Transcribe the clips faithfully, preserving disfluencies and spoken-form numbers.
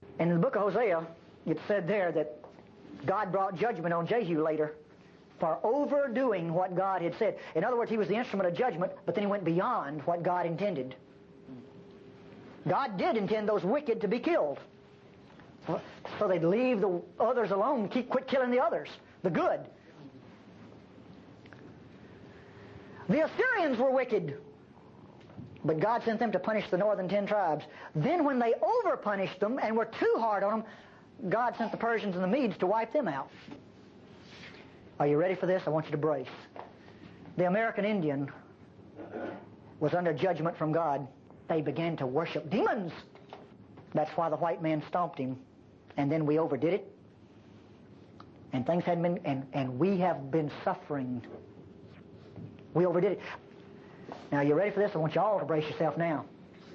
And in the book of Hosea, it said there that God brought judgment on Jehu later for overdoing what God had said. In other words, he was the instrument of judgment, but then he went beyond what God intended. God did intend those wicked to be killed. So they'd leave the others alone, keep quit killing the others, the good. The Assyrians were wicked, but God sent them to punish the northern ten tribes. Then when they over-punished them and were too hard on them, God sent the Persians and the Medes to wipe them out. Are you ready for this? I want you to brace. The American Indian was under judgment from God. They began to worship demons. That's why the white man stomped him. And then we overdid it. And things hadn't been, and, and we have been suffering. We overdid it. Now, you ready for this? I want you all to brace yourself now.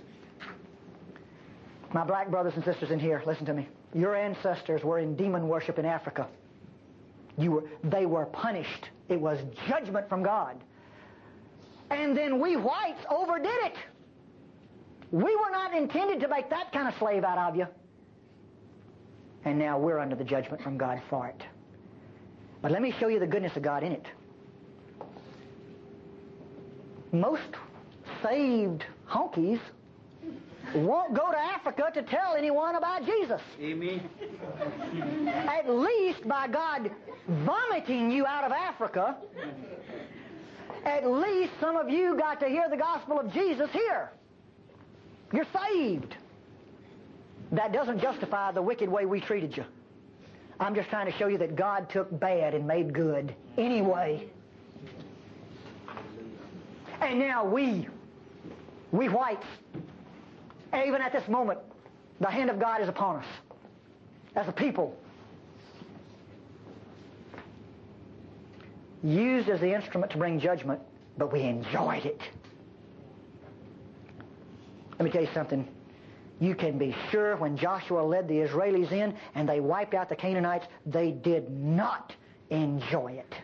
My black brothers and sisters in here, listen to me. Your ancestors were in demon worship in Africa. You were, they were punished. It was judgment from God. And then we whites overdid it. We were not intended to make that kind of slave out of you. And now we're under the judgment from God for it. But let me show you the goodness of God in it. Most saved honkies won't go to Africa to tell anyone about Jesus. Amen. At least by God vomiting you out of Africa, at least some of you got to hear the gospel of Jesus here. You're saved. That doesn't justify the wicked way we treated you. I'm just trying to show you that God took bad and made good anyway. And now we, we whites, even at this moment, the hand of God is upon us as a people. Used as the instrument to bring judgment, but we enjoyed it. Let me tell you something. You can be sure when Joshua led the Israelis in and they wiped out the Canaanites, they did not enjoy it.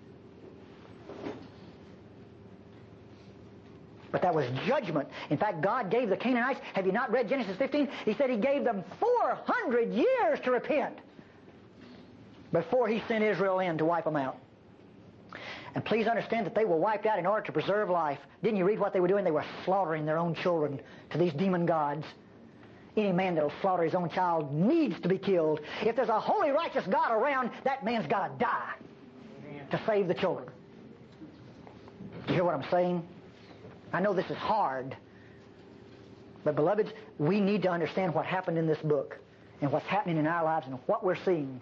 But that was judgment. In fact, God gave the Canaanites, have you not read Genesis fifteen? He said He gave them four hundred years to repent before He sent Israel in to wipe them out. And please understand that they were wiped out in order to preserve life. Didn't you read what they were doing? They were slaughtering their own children to these demon gods. Any man that will slaughter his own child needs to be killed. If there's a holy, righteous God around, that man's got to die to save the children. Do you hear what I'm saying? I know this is hard. But beloveds, we need to understand what happened in this book and what's happening in our lives and what we're seeing.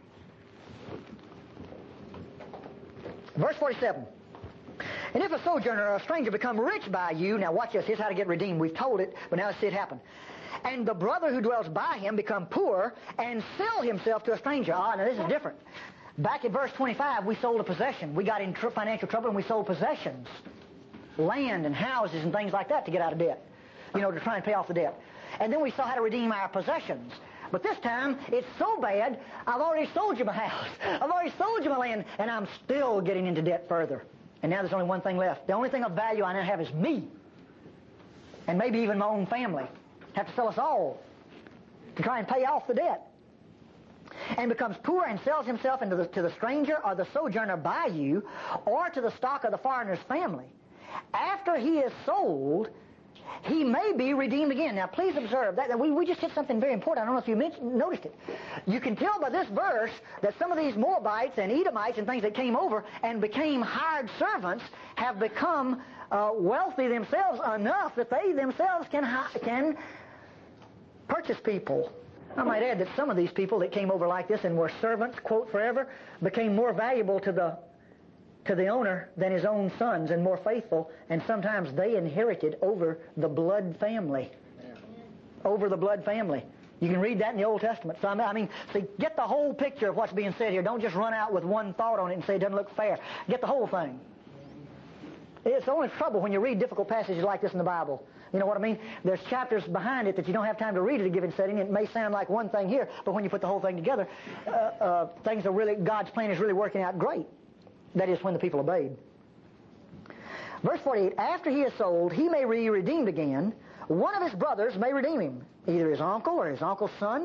Verse forty-seven. And if a sojourner or a stranger become rich by you, now watch this, here's how to get redeemed. We've told it, but now let's see it happen. And the brother who dwells by him become poor and sell himself to a stranger. Ah, now this is different. Back at verse twenty-five, we sold a possession. We got in tr- financial trouble and we sold possessions. Land and houses and things like that to get out of debt. You know, to try and pay off the debt. And then we saw how to redeem our possessions. But this time, it's so bad, I've already sold you my house. I've already sold you my land, and I'm still getting into debt further. And now there's only one thing left. The only thing of value I now have is me. And maybe even my own family. Have to sell us all to try and pay off the debt. And becomes poor and sells himself into the, to the stranger or the sojourner by you, or to the stock of the foreigner's family. After he is sold, he may be redeemed again. Now, please observe that, that we, we just hit something very important. I don't know if you mentioned, noticed it. You can tell by this verse that some of these Moabites and Edomites and things that came over and became hired servants have become uh, wealthy themselves enough that they themselves can can purchase people. I might add that some of these people that came over like this and were servants, quote, forever, became more valuable to the to the owner than his own sons and more faithful, and sometimes they inherited over the blood family. Over the blood family. You can read that in the Old Testament. So I mean, see, get the whole picture of what's being said here. Don't just run out with one thought on it and say it doesn't look fair. Get the whole thing. It's the only trouble when you read difficult passages like this in the Bible. You know what I mean? There's chapters behind it that you don't have time to read at a given setting. It may sound like one thing here, but when you put the whole thing together, uh, uh, things are really, God's plan is really working out great. That is, when the people obeyed. Verse forty-eight, after he is sold, he may be redeemed again. One of his brothers may redeem him, either his uncle or his uncle's son,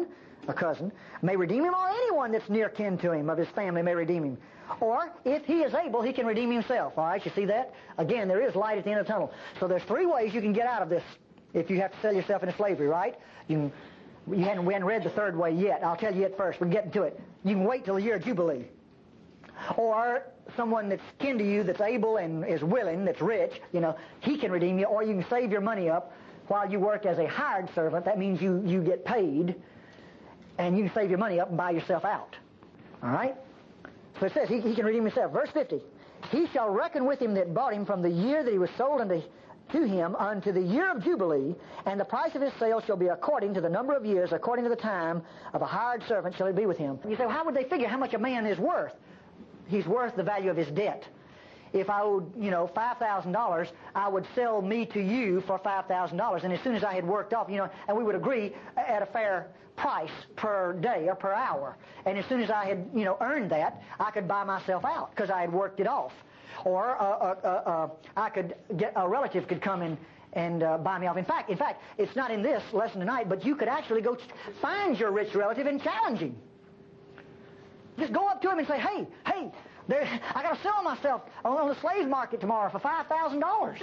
a cousin, may redeem him, or anyone that's near kin to him, of his family may redeem him. Or, if he is able, he can redeem himself. All right, you see that? Again, there is light at the end of the tunnel. So there's three ways you can get out of this if you have to sell yourself into slavery, right? You can, you hadn't, we hadn't read the third way yet. I'll tell you it first. We're getting to it. You can wait till the year of Jubilee. Or someone that's kin to you that's able and is willing, that's rich, you know, he can redeem you. Or you can save your money up while you work as a hired servant. That means you, you get paid, and you can save your money up and buy yourself out. All right? So it says he, he can redeem himself. Verse fifty, he shall reckon with him that bought him from the year that he was sold unto to him unto the year of Jubilee, and the price of his sale shall be according to the number of years, according to the time of a hired servant shall it be with him. You say, well, how would they figure how much a man is worth? He's worth the value of his debt. If I owed, you know, five thousand dollars, I would sell me to you for five thousand dollars, and as soon as I had worked off, you know, and we would agree at a fair price per day or per hour, and as soon as I had, you know, earned that, I could buy myself out because I had worked it off. Or uh, uh, uh, uh, I could get, a relative could come in and uh, buy me off. In fact, in fact, it's not in this lesson tonight, but you could actually go find your rich relative and challenge him. Just go up to him and say, hey, hey, there, I got to sell myself on the slave market tomorrow for five thousand dollars.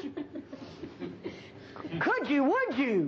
Could you, would you?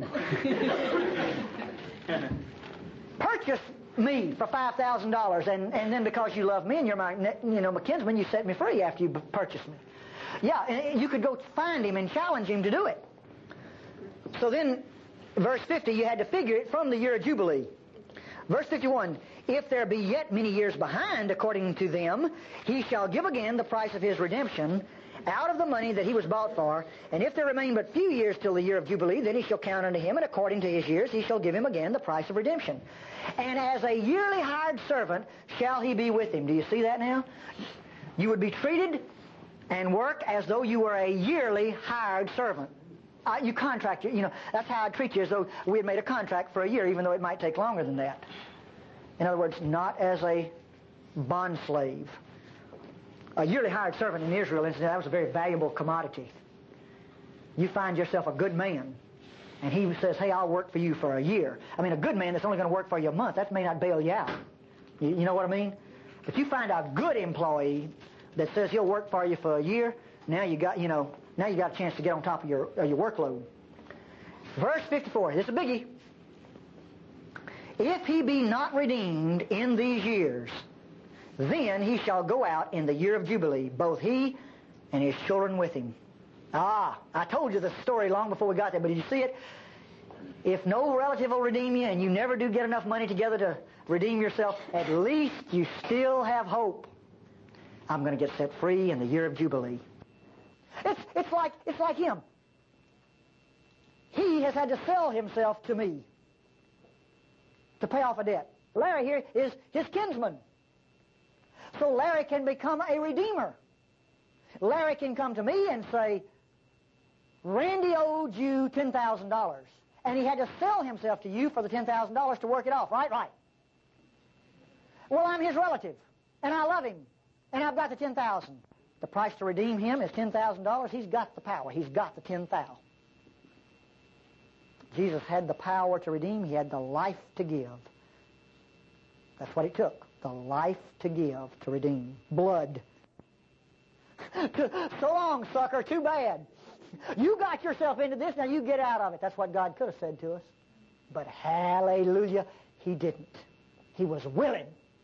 Purchase me for five thousand dollars, and, and then because you love me and you're my, you know, my kinsman, you set me free after you purchase me. Yeah, and you could go find him and challenge him to do it. So then, verse fifty, you had to figure it from the year of Jubilee. Verse fifty-one, if there be yet many years behind, according to them, he shall give again the price of his redemption out of the money that he was bought for. And if there remain but few years till the year of Jubilee, then he shall count unto him, and according to his years he shall give him again the price of redemption. And as a yearly hired servant shall he be with him. Do you see that now? You would be treated and work as though you were a yearly hired servant. Uh, you contract, you know, that's how I'd treat you, as though we had made a contract for a year, even though it might take longer than that. In other words, not as a bond slave. A yearly hired servant in Israel, incidentally, that was a very valuable commodity. You find yourself a good man, and he says, hey, I'll work for you for a year. I mean, a good man that's only going to work for you a month, that may not bail you out. You, you know what I mean? But you find a good employee that says he'll work for you for a year, now you got, you know, now you got a chance to get on top of your, uh, your workload. Verse fifty-four, this is a biggie. If he be not redeemed in these years, then he shall go out in the year of Jubilee, both he and his children with him. Ah, I told you the story long before we got there, but did you see it? If no relative will redeem you, and you never do get enough money together to redeem yourself, at least you still have hope. I'm going to get set free in the year of Jubilee. It's, it's like, it's like him. He has had to sell himself to me to pay off a debt. Larry here is his kinsman. So Larry can become a redeemer. Larry can come to me and say, Randy owed you ten thousand dollars. And he had to sell himself to you for the ten thousand dollars to work it off. Right, right. Well, I'm his relative, and I love him, and I've got the ten thousand dollars. The price to redeem him is ten thousand dollars. He's got the power. He's got the ten thousand dollars. Jesus had the power to redeem. He had the life to give. That's what it took. The life to give, to redeem. Blood. So long, sucker. Too bad. You got yourself into this. Now you get out of it. That's what God could have said to us. But hallelujah, he didn't. He was willing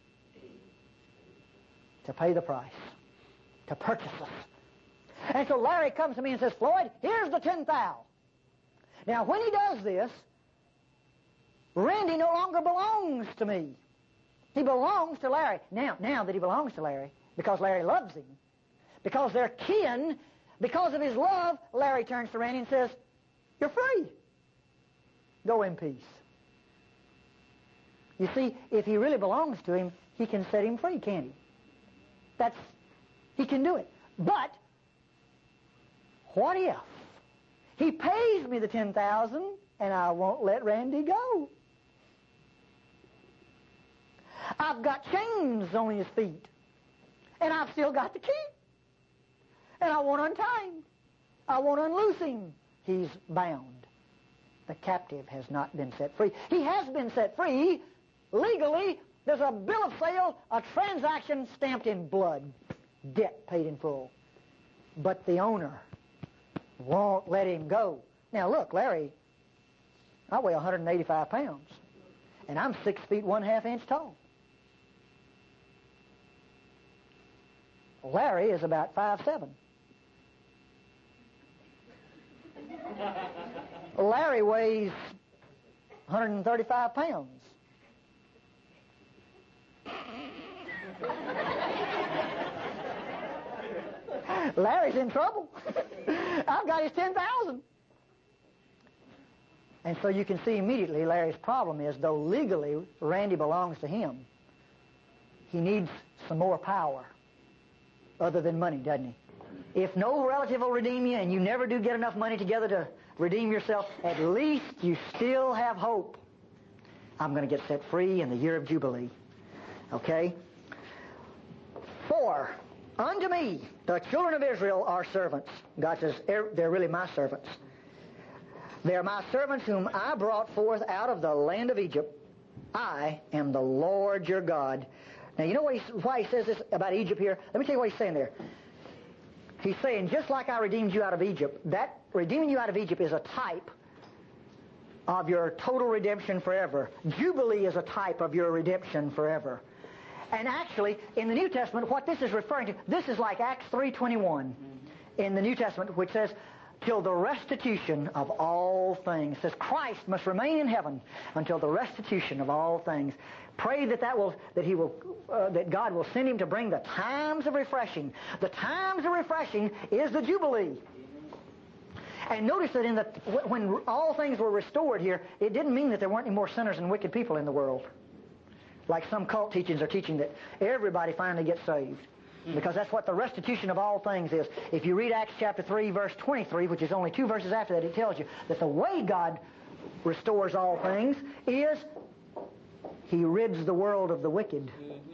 to pay the price, to purchase us. And so Larry comes to me and says, Floyd, here's the ten thousand. Now, when he does this, Randy no longer belongs to me. He belongs to Larry. Now, now that he belongs to Larry, because Larry loves him, because they're kin, because of his love, Larry turns to Randy and says, you're free. Go in peace. You see, if he really belongs to him, he can set him free, can't he? That's, he can do it. But, what if he pays me the ten thousand dollars and I won't let Randy go? I've got chains on his feet, and I've still got the key. And I won't untie him. I won't unloose him. He's bound. The captive has not been set free. He has been set free legally, there's a bill of sale, a transaction stamped in blood, debt paid in full. But the owner won't let him go. Now look, Larry, I weigh one hundred eighty-five pounds, and I'm six feet one half inch tall. Larry is about five seven. Larry weighs one hundred thirty-five pounds. Larry's in trouble. I've got his ten thousand. And so you can see immediately Larry's problem is, though legally Randy belongs to him, he needs some more power other than money, doesn't he? If no relative will redeem you and you never do get enough money together to redeem yourself, at least you still have hope. I'm going to get set free in the year of Jubilee. Okay? For unto me, the children of Israel are servants. God says, they're really my servants. They are my servants whom I brought forth out of the land of Egypt. I am the Lord your God. Now, you know what he, why he says this about Egypt here? Let me tell you what he's saying there. He's saying, just like I redeemed you out of Egypt, that redeeming you out of Egypt is a type of your total redemption forever. Jubilee is a type of your redemption forever. And actually, in the New Testament, what this is referring to, this is like Acts three twenty-one in the New Testament, which says, till the restitution of all things. It says Christ must remain in heaven until the restitution of all things. Pray that that will that he will uh, that God will send him to bring the times of refreshing. The times of refreshing is the Jubilee. And notice that in the when all things were restored here, it didn't mean that there weren't any more sinners and wicked people in the world. Like some cult teachings are teaching that everybody finally gets saved. Because that's what the restitution of all things is. If you read Acts chapter three, verse twenty-three, which is only two verses after that, it tells you that the way God restores all things is He rids the world of the wicked.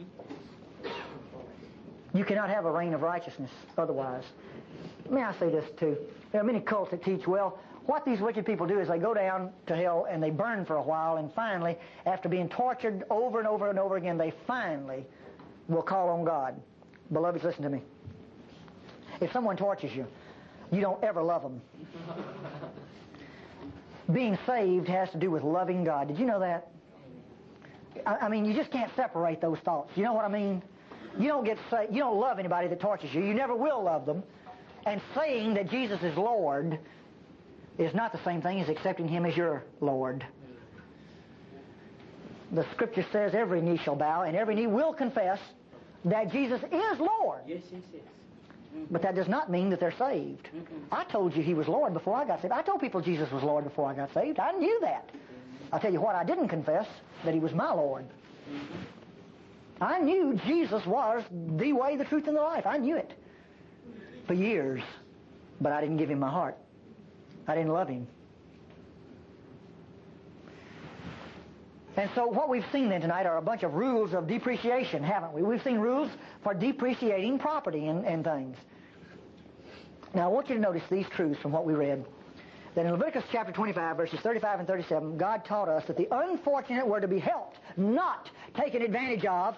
You cannot have a reign of righteousness otherwise. May I say this too? There are many cults that teach, well, what these wicked people do is they go down to hell and they burn for a while, and finally, after being tortured over and over and over again, they finally will call on God. Beloveds, listen to me. If someone tortures you, you don't ever love them. Being saved has to do with loving God. Did you know that? I, I mean, you just can't separate those thoughts. You know what I mean? You don't get sa- you don't love anybody that tortures you. You never will love them. And saying that Jesus is Lord is not the same thing as accepting Him as your Lord. The Scripture says every knee shall bow and every knee will confess that Jesus is Lord. Yes, yes, yes. Mm-hmm. But that does not mean that they're saved. Mm-hmm. I told you He was Lord before I got saved. I told people Jesus was Lord before I got saved. I knew that. Mm-hmm. I'll tell you what I didn't confess, that He was my Lord. Mm-hmm. I knew Jesus was the way, the truth, and the life. I knew it for years. But I didn't give Him my heart. I didn't love Him. And so what we've seen then tonight are a bunch of rules of depreciation, haven't we? We've seen rules for depreciating property and, and things. Now I want you to notice these truths from what we read. That in Leviticus chapter twenty-five, verses thirty-five and thirty-seven, God taught us that the unfortunate were to be helped, not taken advantage of.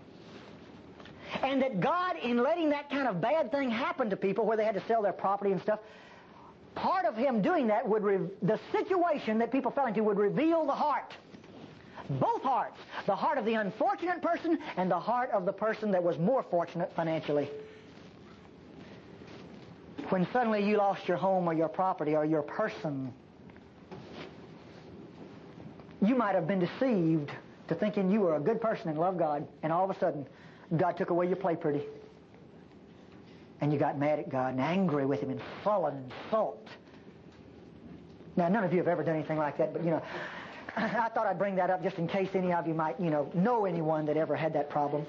And that God, in letting that kind of bad thing happen to people where they had to sell their property and stuff, part of Him doing that would, re- the situation that people fell into would reveal the heart. Both hearts. The heart of the unfortunate person and the heart of the person that was more fortunate financially. When suddenly you lost your home or your property or your person, you might have been deceived to thinking you were a good person and loved God, and all of a sudden God took away your play pretty. And you got mad at God and angry with Him and sullen and sulked. Now, none of you have ever done anything like that, but you know, I thought I'd bring that up just in case any of you might, you know, know anyone that ever had that problem.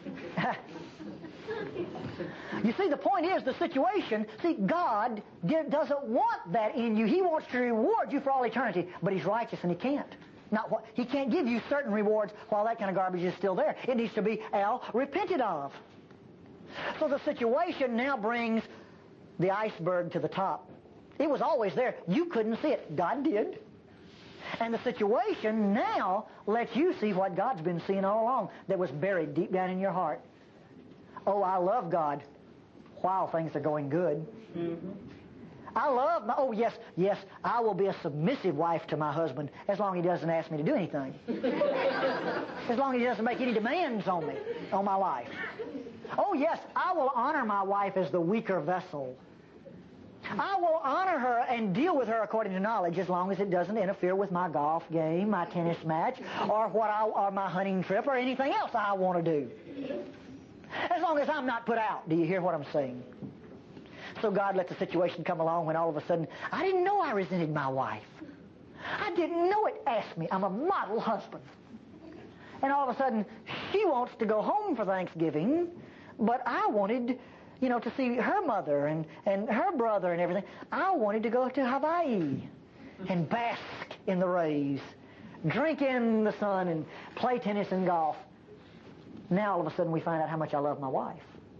You see, the point is the situation. See, God did, doesn't want that in you. He wants to reward you for all eternity, but He's righteous and He can't. Not what, He can't give you certain rewards while that kind of garbage is still there. It needs to be, Al, repented of. So the situation now brings the iceberg to the top. It was always there. You couldn't see it. God did. And the situation now lets you see what God's been seeing all along that was buried deep down in your heart. Oh, I love God while things are going good. Mm-hmm. I love my, oh yes, yes, I will be a submissive wife to my husband as long as he doesn't ask me to do anything. As long as he doesn't make any demands on me, on my life. Oh yes, I will honor my wife as the weaker vessel. I will honor her and deal with her according to knowledge as long as it doesn't interfere with my golf game, my tennis match, or what I, or my hunting trip, or anything else I want to do. As long as I'm not put out. Do you hear what I'm saying? So God lets a situation come along when all of a sudden, I didn't know I resented my wife. I didn't know it asked me. I'm a model husband. And all of a sudden, she wants to go home for Thanksgiving, but I wanted, you know, to see her mother and, and her brother and everything. I wanted to go to Hawaii and bask in the rays, drink in the sun and play tennis and golf. Now all of a sudden we find out how much I love my wife.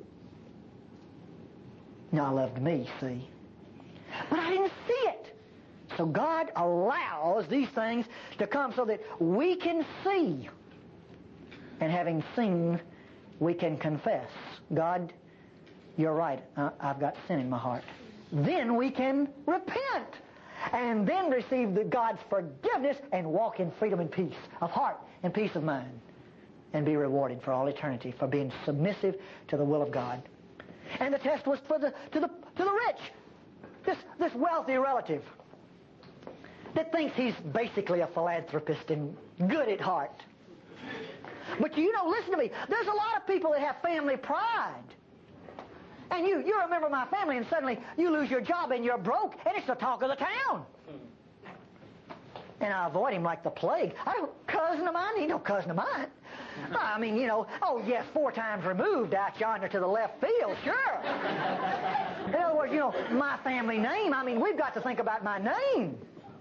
Now, I loved me, see. But I didn't see it. So God allows these things to come so that we can see. And having seen, we can confess. God, you're right. Uh, I've got sin in my heart. Then we can repent. And then receive the God's forgiveness and walk in freedom and peace of heart and peace of mind. And be rewarded for all eternity for being submissive to the will of God. And the test was for the to the to the rich, this this wealthy relative that thinks he's basically a philanthropist and good at heart. But you know, listen to me. There's a lot of people that have family pride, and you you remember my family, and suddenly you lose your job and you're broke, and it's the talk of the town. And I avoid him like the plague. I don't cousin of mine. He no cousin of mine. I mean, you know, oh yes, four times removed out yonder to the left field, sure. In other words, you know, my family name, I mean, we've got to think about my name.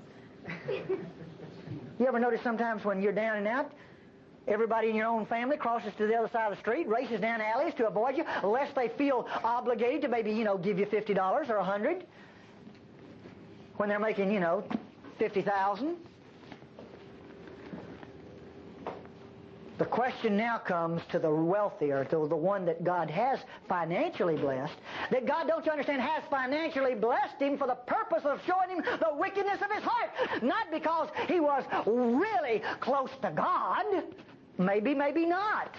You ever notice sometimes when you're down and out, everybody in your own family crosses to the other side of the street, races down alleys to avoid you, unless they feel obligated to maybe, you know, give you fifty dollars or a hundred when they're making, you know, fifty thousand dollars. The question now comes to the wealthier, to the one that God has financially blessed, that God, don't you understand, has financially blessed him for the purpose of showing him the wickedness of his heart. Not because he was really close to God. Maybe, maybe not.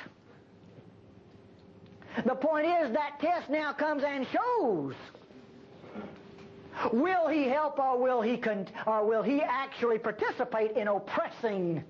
The point is that test now comes and shows. Will he help or will he, con- or will he actually participate in oppressing?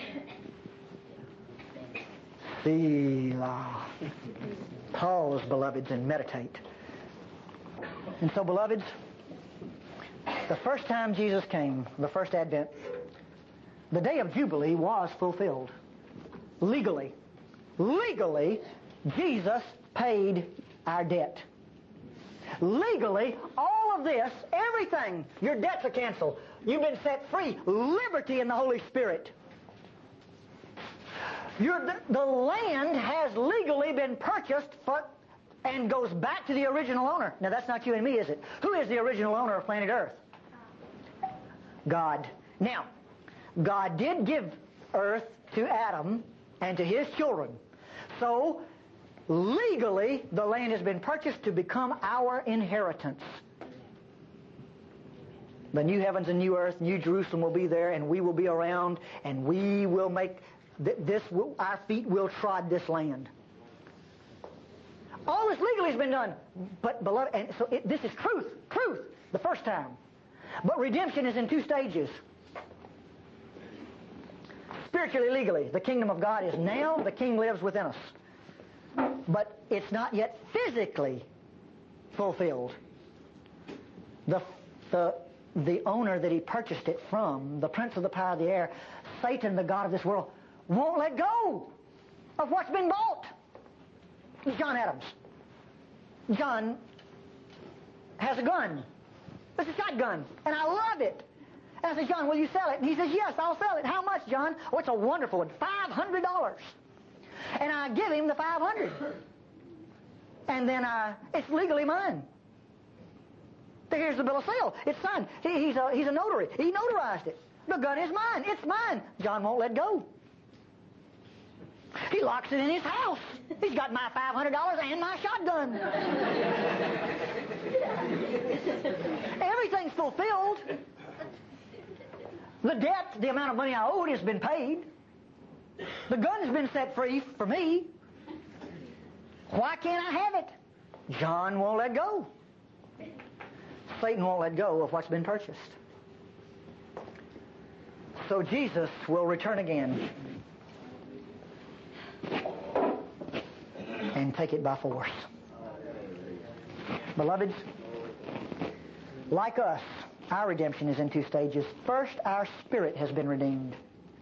Selah. Pause, beloveds, and meditate. And so, beloveds, the first time Jesus came, the first Advent, the day of Jubilee was fulfilled. Legally. Legally, Jesus paid our debt. Legally, all of this, everything, your debts are canceled. You've been set free. Liberty in the Holy Spirit. Your, the, the land has legally been purchased for, and goes back to the original owner. Now, that's not you and me, is it? Who is the original owner of planet Earth? God. Now, God did give Earth to Adam and to his children. So, legally, the land has been purchased to become our inheritance. The new heavens and new earth, New Jerusalem will be there, and we will be around, and we will make... This will, our feet will trod this land. All this legally has been done. But, beloved, and so it, this is truth. Truth, the first time. But redemption is in two stages. Spiritually, legally, the kingdom of God is now. The King lives within us. But it's not yet physically fulfilled. The, the, the owner that he purchased it from, the prince of the power of the air, Satan, the god of this world, won't let go of what's been bought. John Adams. John has a gun. It's a shotgun, and I love it. And I said, John, will you sell it? And he says, yes, I'll sell it. How much, John? Oh, it's a wonderful one. five hundred dollars. And I give him the five hundred dollars. And then I, it's legally mine. Here's the bill of sale. It's signed. He, he's, a, he's a notary. He notarized it. The gun is mine. It's mine. John won't let go. He locks it in his house. He's got my five hundred dollars and my shotgun. Everything's fulfilled. The debt, the amount of money I owed, has been paid. The gun's been set free for me. Why can't I have it? John won't let go. Satan won't let go of what's been purchased. So Jesus will return again and take it by force. Beloveds, like us, our redemption is in two stages. First, our spirit has been redeemed.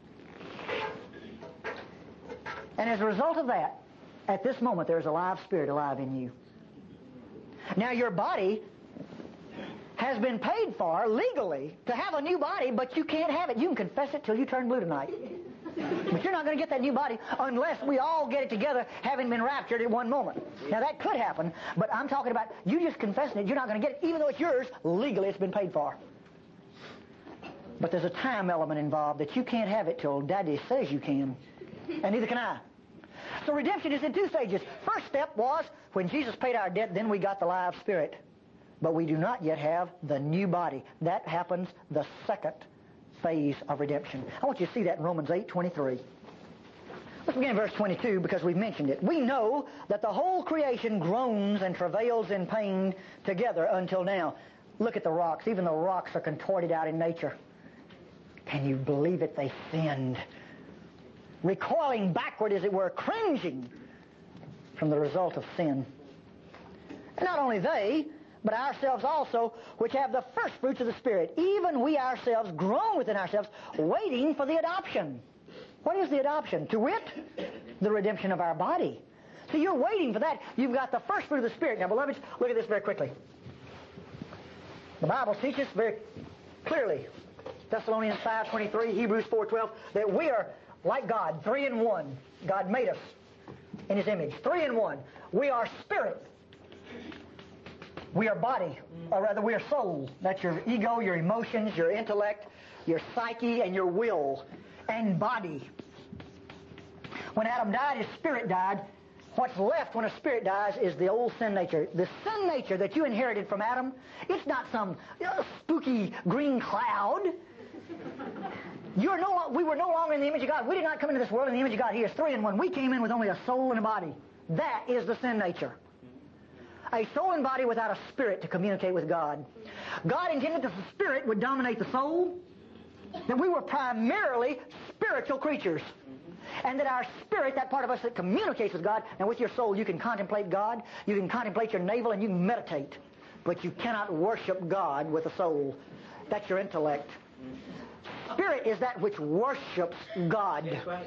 And as a result of that, at this moment, there is a live spirit alive in you. Now, your body has been paid for legally to have a new body, but you can't have it. You can confess it till you turn blue tonight. But you're not going to get that new body unless we all get it together, having been raptured at one moment. Now, that could happen, but I'm talking about you just confessing it. You're not going to get it, even though it's yours. Legally, it's been paid for. But there's a time element involved that you can't have it till Daddy says you can, and neither can I. So redemption is in two stages. First step was when Jesus paid our debt, then we got the live spirit. But we do not yet have the new body. That happens the second phase of redemption. I want you to see that in Romans eight twenty-three. Let's begin in verse twenty-two because we've mentioned it. We know that the whole creation groans and travails in pain together until now. Look at the rocks. Even the rocks are contorted out in nature. Can you believe it? They sinned. Recoiling backward, as it were, cringing from the result of sin. And not only they, but ourselves also, which have the first fruits of the Spirit, even we ourselves groan within ourselves, waiting for the adoption. What is the adoption? To wit, the redemption of our body. So you're waiting for that. You've got the first fruit of the Spirit. Now, beloveds, look at this very quickly. The Bible teaches very clearly, Thessalonians five twenty-three, Hebrews four twelve, that we are like God, three in one. God made us in His image. Three in one. We are spirit. We are body, or rather we are soul. That's your ego, your emotions, your intellect, your psyche, and your will, and body. When Adam died, his spirit died. What's left when a spirit dies is the old sin nature. The sin nature that you inherited from Adam, it's not some you know, spooky green cloud. You're no, we were no longer in the image of God. We did not come into this world in the image of God. He is three in one. We came in with only a soul and a body. That is the sin nature. A soul and body without a spirit to communicate with God. God intended that the spirit would dominate the soul, that we were primarily spiritual creatures, and that our spirit, that part of us that communicates with God, and with your soul you can contemplate God, you can contemplate your navel, and you can meditate, but you cannot worship God with the soul. That's your intellect. Spirit is that which worships God.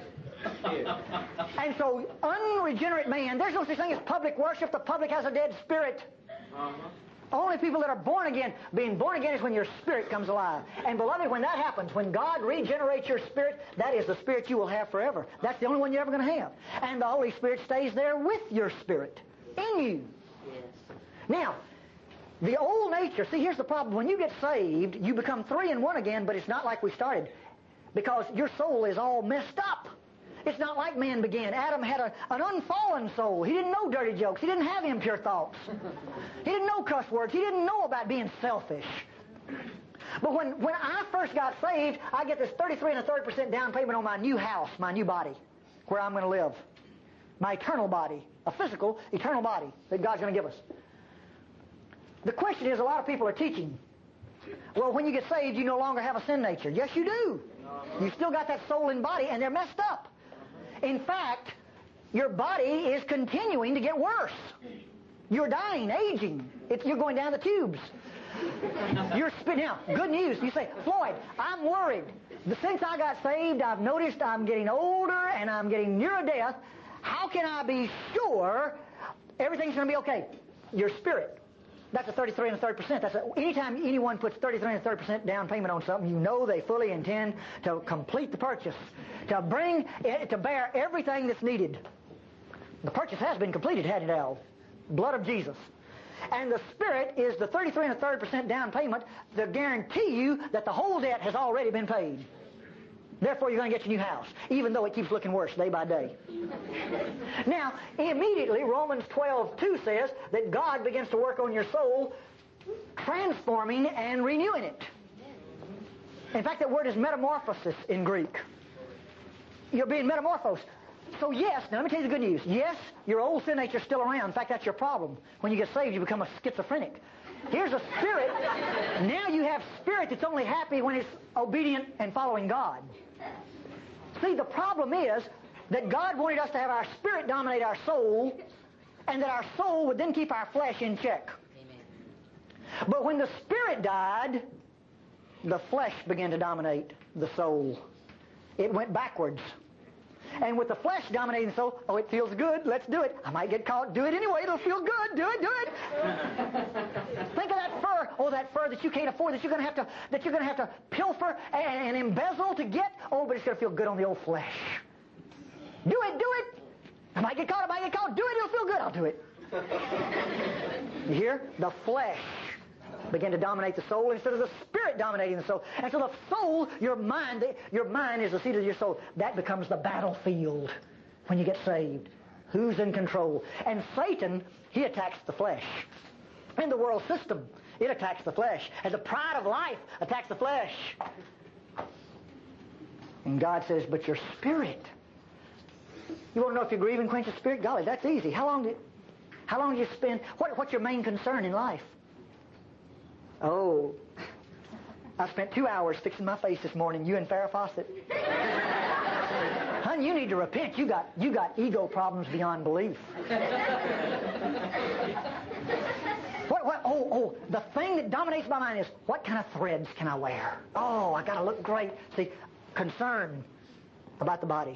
And so, unregenerate man, there's no such thing as public worship. The public has a dead spirit. Uh-huh. Only people that are born again, being born again is when your spirit comes alive. And beloved, when that happens, when God regenerates your spirit, that is the spirit you will have forever. That's the only one you're ever going to have. And the Holy Spirit stays there with your spirit, in you. Yes. Now, the old nature, see, here's the problem. When you get saved, you become three in one again, but it's not like we started. Because your soul is all messed up. It's not like man began. Adam had a, an unfallen soul. He didn't know dirty jokes. He didn't have impure thoughts. He didn't know cuss words. He didn't know about being selfish. But when, when I first got saved, I get this thirty-three and a third percent down payment on my new house, my new body, where I'm going to live. My eternal body, a physical, eternal body that God's going to give us. The question is, a lot of people are teaching, well, when you get saved, you no longer have a sin nature. Yes, you do. You still got that soul and body, and they're messed up. In fact, your body is continuing to get worse. You're dying, aging. It's, you're going down the tubes. You're spitting out. Good news. You say, Floyd, I'm worried. Since I got saved, I've noticed I'm getting older and I'm getting nearer death. How can I be sure everything's going to be okay? Your spirit. That's a thirty-three and a third percent. That's a, anytime anyone puts thirty-three and a third percent down payment on something, you know they fully intend to complete the purchase, to bring it, to bear everything that's needed. The purchase has been completed, hadn't it, Al? Blood of Jesus. And the Spirit is the thirty-three and a third percent down payment to guarantee you that the whole debt has already been paid. Therefore, you're going to get your new house, even though it keeps looking worse day by day. Now, immediately, Romans twelve two says that God begins to work on your soul, transforming and renewing it. In fact, that word is metamorphosis in Greek. You're being metamorphosed. So yes, now let me tell you the good news. Yes, your old sin nature's still around. In fact, that's your problem. When you get saved, you become a schizophrenic. Here's a spirit. Now you have spirit that's only happy when it's obedient and following God. See, the problem is that God wanted us to have our spirit dominate our soul, and that our soul would then keep our flesh in check. Amen. But when the spirit died, the flesh began to dominate the soul. It went backwards. And with the flesh dominating the soul, oh, it feels good, let's do it. I might get caught, do it anyway, it'll feel good, do it, do it. Think of that fur, oh, that fur that you can't afford, that you're going to have to, that you're going to have to pilfer and, and embezzle to get. Oh, but it's going to feel good on the old flesh. Do it, do it. I might get caught, I might get caught, do it, it'll feel good, I'll do it. You hear? The flesh began to dominate the soul instead of the spirit dominating the soul. And so the soul, your mind, your mind is the seat of your soul. That becomes the battlefield when you get saved. Who's in control? And Satan, he attacks the flesh. And the world system, it attacks the flesh. And the pride of life attacks the flesh. And God says, but your spirit. You want to know if you're grieving, quench the spirit? Golly, that's easy. How long do, how long do you spend, what, what's your main concern in life? Oh, I spent two hours fixing my face this morning, you and Farrah Fawcett. Honey, you need to repent. You got, you got ego problems beyond belief. What, what, oh, oh, the thing that dominates my mind is, what kind of threads can I wear? Oh, I got to look great. See, concern about the body.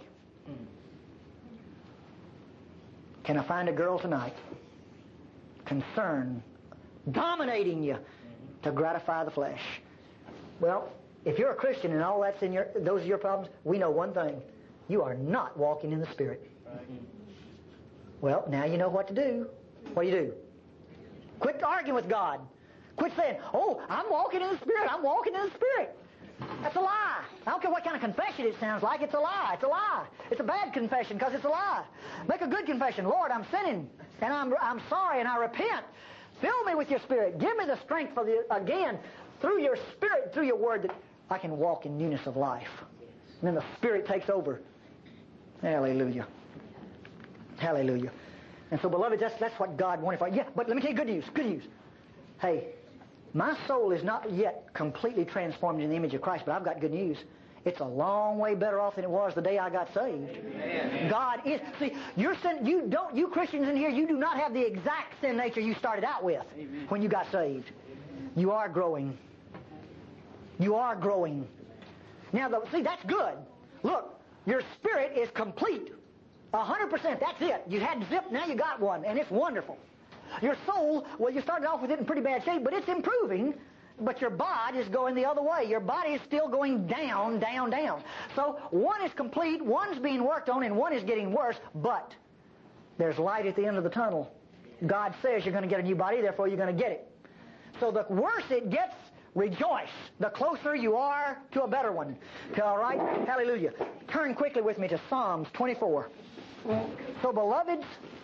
Can I find a girl tonight? Concern dominating you to gratify the flesh. Well, if you're a Christian and all that's in your, those are your problems, we know one thing. You are not walking in the Spirit. Right. Well, now you know what to do. What do you do? Quit arguing with God. Quit saying, oh, I'm walking in the Spirit. I'm walking in the Spirit. That's a lie. I don't care what kind of confession it sounds like. It's a lie. It's a lie. It's a bad confession because it's a lie. Make a good confession. Lord, I'm sinning, and I'm, I'm sorry, and I repent. Fill me with your Spirit. Give me the strength for the, again, through your Spirit, through your Word, that I can walk in newness of life. And then the Spirit takes over. Hallelujah. Hallelujah. And so, beloved, that's, that's what God wanted for you. Yeah, but let me tell you good news. Good news. Hey, my soul is not yet completely transformed in the image of Christ, but I've got good news. It's a long way better off than it was the day I got saved. Amen. God is, see, your sin, you don't, you Christians in here, you do not have the exact sin nature you started out with. Amen. When you got saved. You are growing. You are growing. Now, the, see, that's good. Look, your spirit is complete. A hundred percent, that's it. You had zip, now you got one, and it's wonderful. Your soul, well, you started off with it in pretty bad shape, but it's improving. But your body is going the other way. Your body is still going down, down, down. So one is complete, one's being worked on, and one is getting worse, but there's light at the end of the tunnel. God says you're going to get a new body, therefore you're going to get it. So the worse it gets, rejoice. The closer you are to a better one. All right? Hallelujah. Turn quickly with me to Psalms twenty-four. So, beloveds,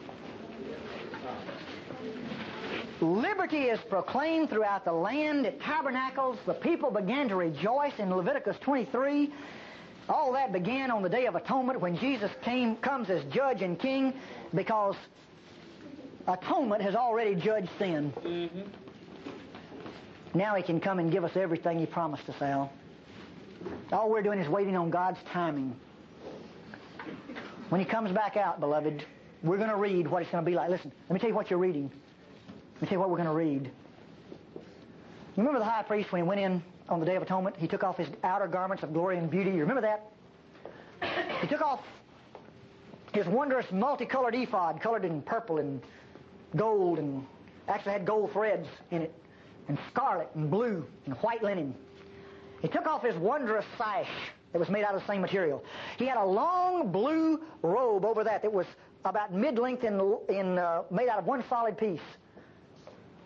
liberty is proclaimed throughout the land. At tabernacles, the people began to rejoice in Leviticus twenty-three. All that began on the Day of Atonement when Jesus came, comes as judge and king, because atonement has already judged sin. Mm-hmm. Now He can come and give us everything He promised us, Al. All we're doing is waiting on God's timing. When He comes back out, beloved, we're going to read what it's going to be like. Listen, let me tell you what you're reading. Let me tell you what we're going to read. You remember the high priest when he went in on the Day of Atonement? He took off his outer garments of glory and beauty. You remember that? He took off his wondrous multicolored ephod, colored in purple and gold, and actually had gold threads in it, and scarlet and blue and white linen. He took off his wondrous sash that was made out of the same material. He had a long blue robe over that that was about mid-length in, in uh, made out of one solid piece.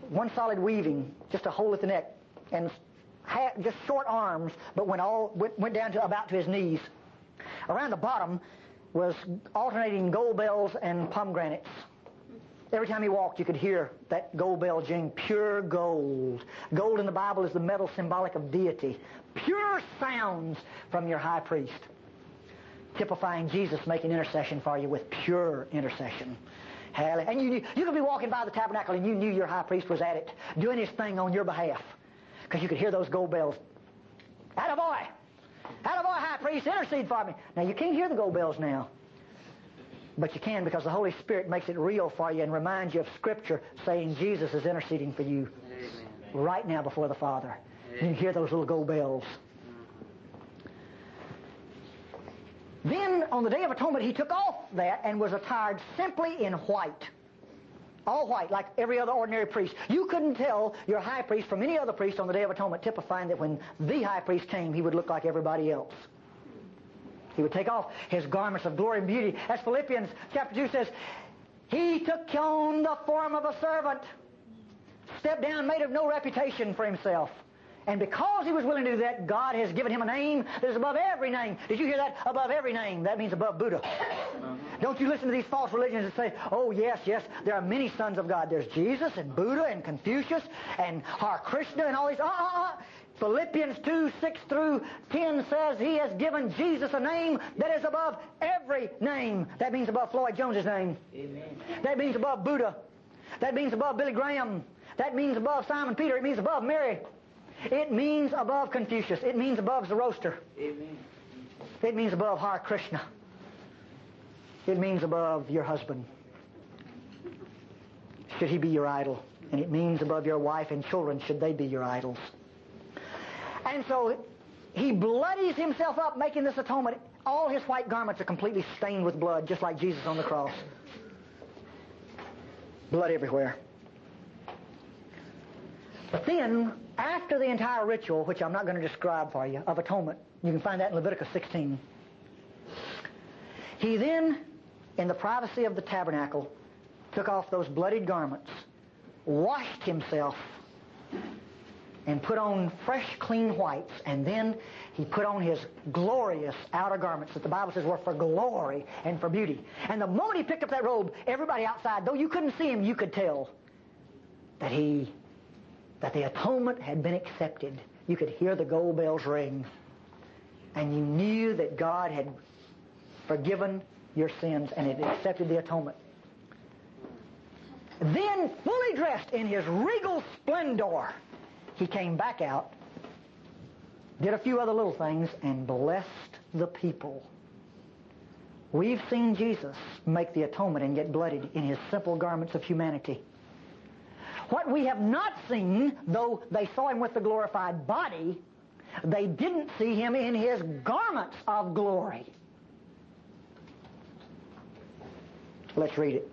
one solid weaving, just a hole at the neck, and had just short arms, but went all went, went down to about to his knees. Around the bottom was alternating gold bells and pomegranates. Every time he walked, you could hear that gold bell jing, pure gold. Gold in the Bible is the metal symbolic of deity. Pure sounds from your high priest, typifying Jesus making intercession for you with pure intercession. Hallelujah. And you knew, you could be walking by the tabernacle and you knew your high priest was at it, doing his thing on your behalf, because you could hear those gold bells. Attaboy! Attaboy, high priest, intercede for me. Now, you can't hear the gold bells now, but you can, because the Holy Spirit makes it real for you and reminds you of Scripture saying Jesus is interceding for you. Amen. Right now before the Father. Amen. You hear those little gold bells. Mm-hmm. Then, on the Day of Atonement, he took off that and was attired simply in white. All white, like every other ordinary priest. You couldn't tell your high priest from any other priest on the Day of Atonement, typifying that when the high priest came, he would look like everybody else. He would take off his garments of glory and beauty. As Philippians chapter two says, he took on the form of a servant, stepped down, made of no reputation for himself. And because he was willing to do that, God has given him a name that is above every name. Did you hear that? Above every name. That means above Buddha. Don't you listen to these false religions that say, oh, yes, yes, there are many sons of God. There's Jesus and Buddha and Confucius and Hare Krishna and all these. Uh-uh-uh. Philippians two, six through ten says he has given Jesus a name that is above every name. That means above Floyd Jones's name. Amen. That means above Buddha. That means above Billy Graham. That means above Simon Peter. It means above Mary. It means above Confucius. It means above Zoroaster. Amen. It means above Hare Krishna. It means above your husband, should he be your idol. And it means above your wife and children, should they be your idols. And so he bloodies himself up making this atonement. All his white garments are completely stained with blood, just like Jesus on the cross. Blood everywhere. But then, after the entire ritual, which I'm not going to describe for you, of atonement, you can find that in Leviticus sixteen. He then, in the privacy of the tabernacle, took off those bloodied garments, washed himself, and put on fresh, clean whites. And then he put on his glorious outer garments that the Bible says were for glory and for beauty. And the moment he picked up that robe, everybody outside, though you couldn't see him, you could tell that he, that the atonement had been accepted. You could hear the gold bells ring. And you knew that God had forgiven your sins and had accepted the atonement. Then, fully dressed in his regal splendor, he came back out, did a few other little things, and blessed the people. We've seen Jesus make the atonement and get bloodied in his simple garments of humanity. What we have not seen, though they saw him with the glorified body, they didn't see him in his garments of glory. Let's read it.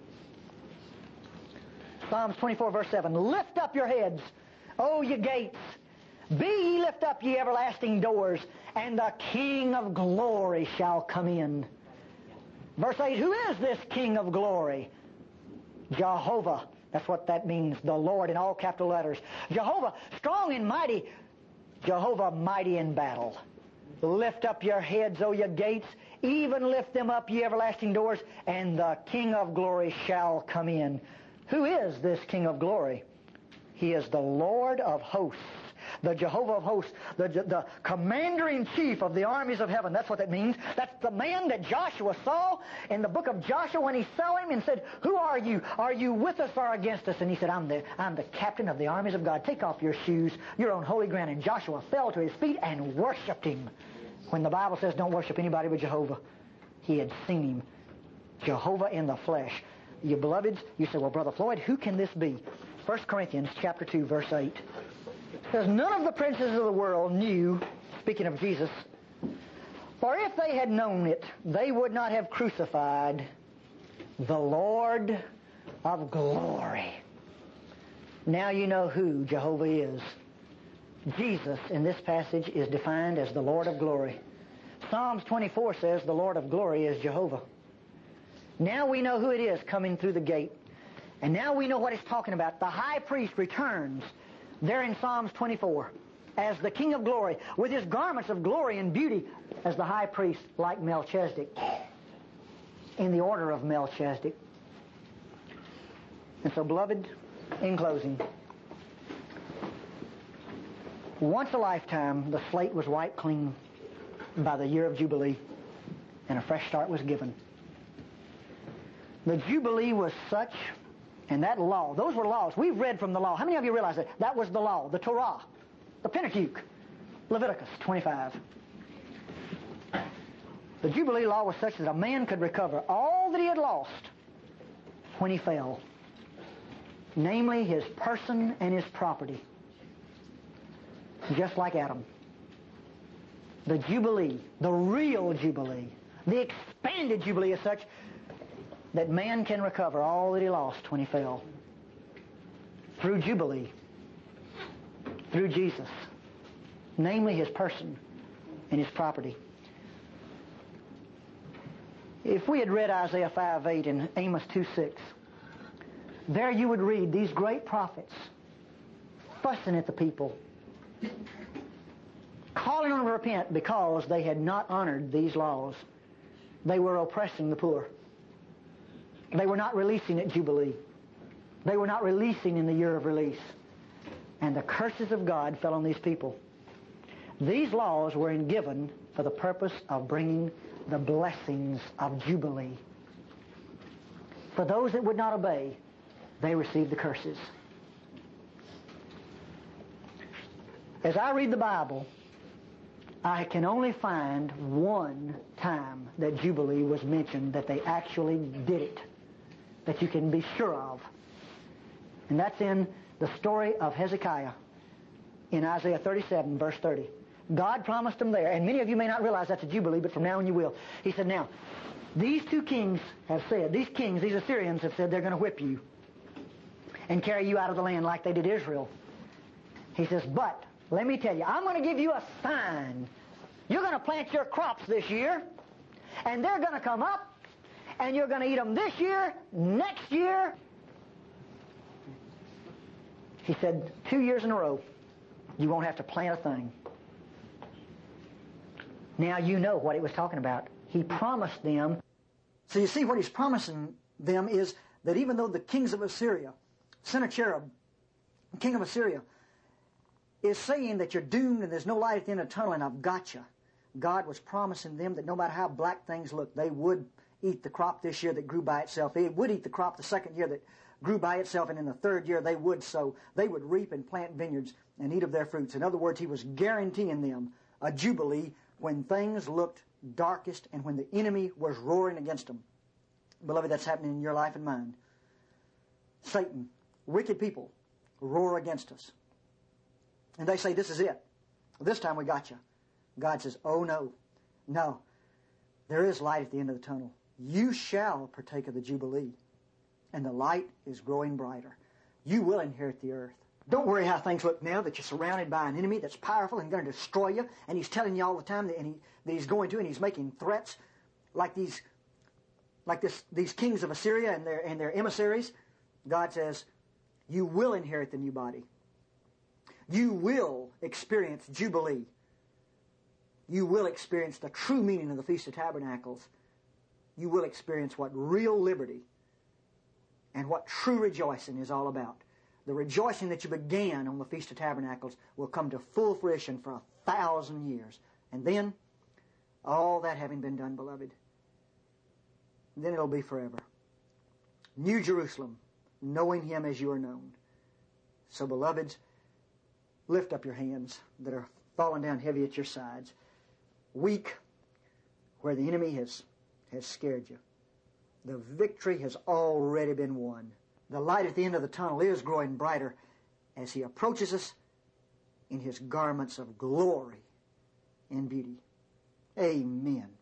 Psalms twenty-four, verse seven. Lift up your heads, O ye gates. Be ye lift up, ye everlasting doors, and the King of glory shall come in. Verse eight. Who is this King of glory? Jehovah. That's what that means. The Lord in all capital letters. Jehovah, strong and mighty. Jehovah, mighty in battle. Lift up your heads, O ye gates. Even lift them up, ye everlasting doors, and the King of glory shall come in. Who is this King of glory? He is the Lord of hosts, the Jehovah of hosts, the, the commander-in-chief of the armies of heaven. That's what that means. That's the man that Joshua saw in the book of Joshua when he saw him and said, who are you? Are you with us or against us? And he said, I'm the, I'm the captain of the armies of God. Take off your shoes. You're on holy ground. And Joshua fell to his feet and worshipped him. When the Bible says don't worship anybody but Jehovah, he had seen him. Jehovah in the flesh. You beloveds, you say, well, Brother Floyd, who can this be? First Corinthians chapter two, verse eight. It says, none of the princes of the world knew, speaking of Jesus, for if they had known it, they would not have crucified the Lord of glory. Now you know who Jehovah is. Jesus, in this passage, is defined as the Lord of glory. Psalms twenty-four says the Lord of glory is Jehovah. Now we know who it is coming through the gate. And now we know what it's talking about. The high priest returns there in Psalms twenty-four as the King of glory, with his garments of glory and beauty, as the high priest like Melchizedek, in the order of Melchizedek. And so, beloved, in closing, once a lifetime, the slate was wiped clean by the year of Jubilee, and a fresh start was given. The Jubilee was such, and that law, those were laws. We've read from the law. How many of you realize that? That was the law, the Torah, the Pentateuch, Leviticus twenty-five. The Jubilee law was such that a man could recover all that he had lost when he fell, namely his person and his property, just like Adam. The Jubilee, the real Jubilee, the expanded Jubilee is such that man can recover all that he lost when he fell. Through Jubilee, through Jesus, namely his person and his property. If we had read Isaiah five eight and Amos two six, there you would read these great prophets fussing at the people, calling them to repent because they had not honored these laws. They were oppressing the poor. They were not releasing at Jubilee. They were not releasing in the year of release. And the curses of God fell on these people. These laws were given for the purpose of bringing the blessings of Jubilee. For those that would not obey, they received the curses. As I read the Bible, I can only find one time that Jubilee was mentioned, that they actually did it, that you can be sure of. And that's in the story of Hezekiah in Isaiah thirty-seven, verse thirty. God promised them there, and many of you may not realize that's a Jubilee, but from now on you will. He said, now, these two kings have said, these kings, these Assyrians have said they're going to whip you and carry you out of the land like they did Israel. He says, but let me tell you, I'm going to give you a sign. You're going to plant your crops this year, and they're going to come up, and you're going to eat them this year, next year. He said, two years in a row, you won't have to plant a thing. Now you know what it was talking about. He promised them. So you see, what he's promising them is that even though the kings of Assyria, Sennacherib, king of Assyria, is saying that you're doomed and there's no light at the end of the tunnel and I've got you, God was promising them that no matter how black things look, they would eat the crop this year that grew by itself. They would eat the crop the second year that grew by itself, and in the third year they would sow. They would reap and plant vineyards and eat of their fruits. In other words, he was guaranteeing them a Jubilee when things looked darkest and when the enemy was roaring against them. Beloved, that's happening in your life and mine. Satan, wicked people, roar against us. And they say, this is it. This time we got you. God says, oh no, no. There is light at the end of the tunnel. You shall partake of the Jubilee. And the light is growing brighter. You will inherit the earth. Don't worry how things look now, that you're surrounded by an enemy that's powerful and going to destroy you. And he's telling you all the time that, and he, that he's going to, and he's making threats like these like this, these kings of Assyria and their, and their emissaries. God says, you will inherit the new body. You will experience Jubilee. You will experience the true meaning of the Feast of Tabernacles. You will experience what real liberty and what true rejoicing is all about. The rejoicing that you began on the Feast of Tabernacles will come to full fruition for a thousand years. And then, all that having been done, beloved, then it'll be forever. New Jerusalem, knowing Him as you are known. So, beloveds, lift up your hands that are falling down heavy at your sides. Weak, where the enemy has, has scared you. The victory has already been won. The light at the end of the tunnel is growing brighter as He approaches us in His garments of glory and beauty. Amen.